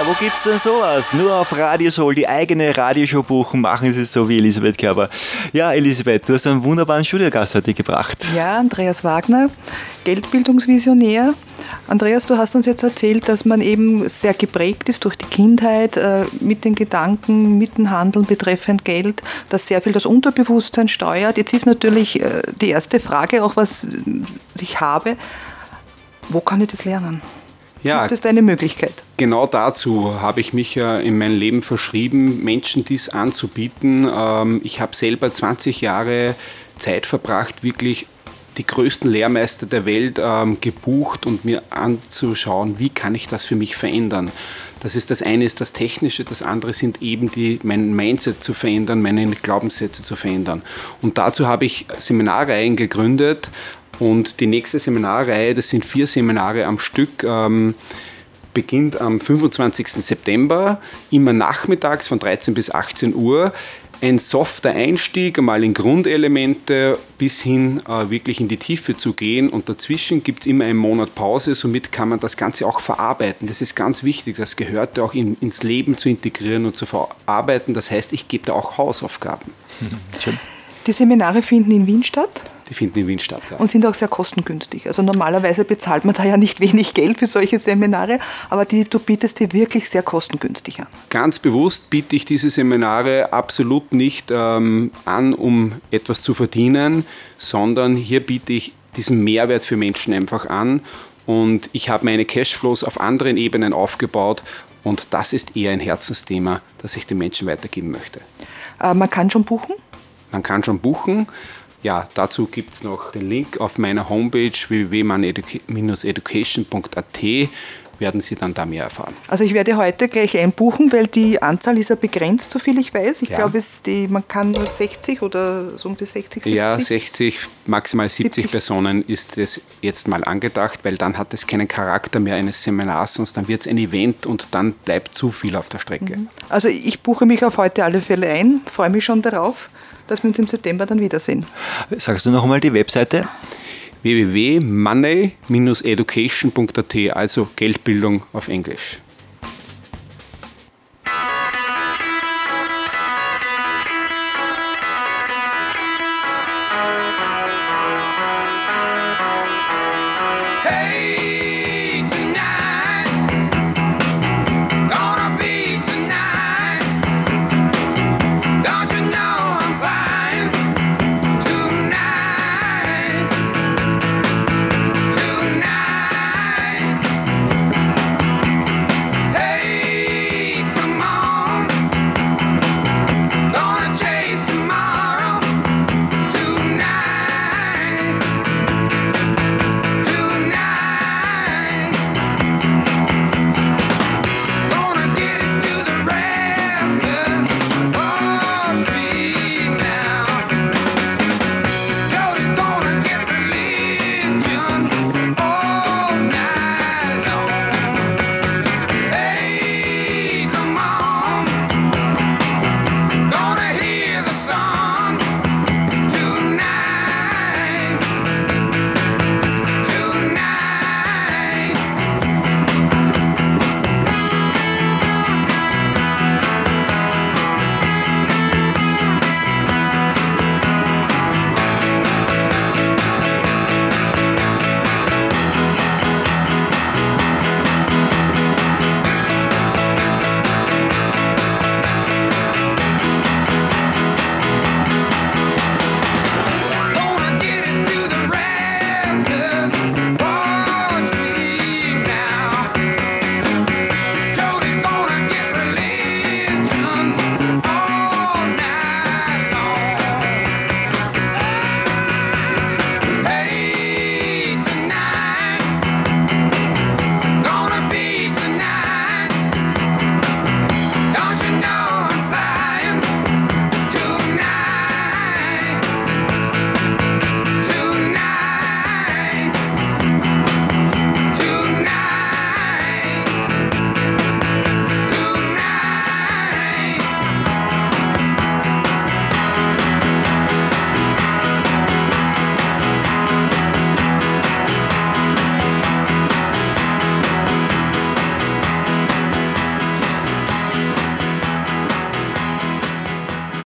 wo gibt's denn sowas? Nur auf Radiosol, die eigene Radioshow buchen, machen Sie es so wie Elisabeth Körber. Ja, Elisabeth, du hast einen wunderbaren Studiogast heute gebracht. Ja, Andreas Wagner, Geldbildungsvisionär. Andreas, du hast uns jetzt erzählt, dass man eben sehr geprägt ist durch die Kindheit mit den Gedanken, mit dem Handeln betreffend Geld, dass sehr viel das Unterbewusstsein steuert. Jetzt ist natürlich die erste Frage, auch was ich habe, wo kann ich das lernen? Ja, gibt es da eine Möglichkeit? Genau dazu habe ich mich in meinem Leben verschrieben, Menschen dies anzubieten. Ich habe selber 20 Jahre Zeit verbracht, wirklich die größten Lehrmeister der Welt gebucht und mir anzuschauen, wie kann ich das für mich verändern. Das eine ist das Technische, das andere sind eben mein Mindset zu verändern, meine Glaubenssätze zu verändern. Und dazu habe ich Seminarreihen gegründet. Und die nächste Seminarreihe, das sind 4 Seminare am Stück, beginnt am 25. September, immer nachmittags von 13 bis 18 Uhr. Ein softer Einstieg, einmal in Grundelemente, bis hin wirklich in die Tiefe zu gehen. Und dazwischen gibt es immer einen Monat Pause, somit kann man das Ganze auch verarbeiten. Das ist ganz wichtig, das gehört auch ins Leben zu integrieren und zu verarbeiten. Das heißt, ich gebe da auch Hausaufgaben. Die Seminare finden in Wien statt? Die finden in Wien statt, ja. Und sind auch sehr kostengünstig. Also normalerweise bezahlt man da ja nicht wenig Geld für solche Seminare, aber du bietest die wirklich sehr kostengünstig an. Ganz bewusst biete ich diese Seminare absolut nicht an, um etwas zu verdienen, sondern hier biete ich diesen Mehrwert für Menschen einfach an. Und ich habe meine Cashflows auf anderen Ebenen aufgebaut und das ist eher ein Herzensthema, das ich den Menschen weitergeben möchte. Man kann schon buchen? Man kann schon buchen. Ja, dazu gibt es noch den Link auf meiner Homepage www.man-education.at, werden Sie dann da mehr erfahren. Also ich werde heute gleich einbuchen, weil die Anzahl ist ja begrenzt, soviel ich weiß. Ich glaube, man kann nur 60 oder so um die 60, 70? Ja, 60, maximal 70 Personen ist es jetzt mal angedacht, weil dann hat es keinen Charakter mehr eines Seminars, sonst dann wird es ein Event und dann bleibt zu viel auf der Strecke. Also ich buche mich auf heute alle Fälle ein, freue mich schon darauf, dass wir uns im September dann wiedersehen. Sagst du noch einmal die Webseite? www.money-education.at, also Geldbildung auf Englisch.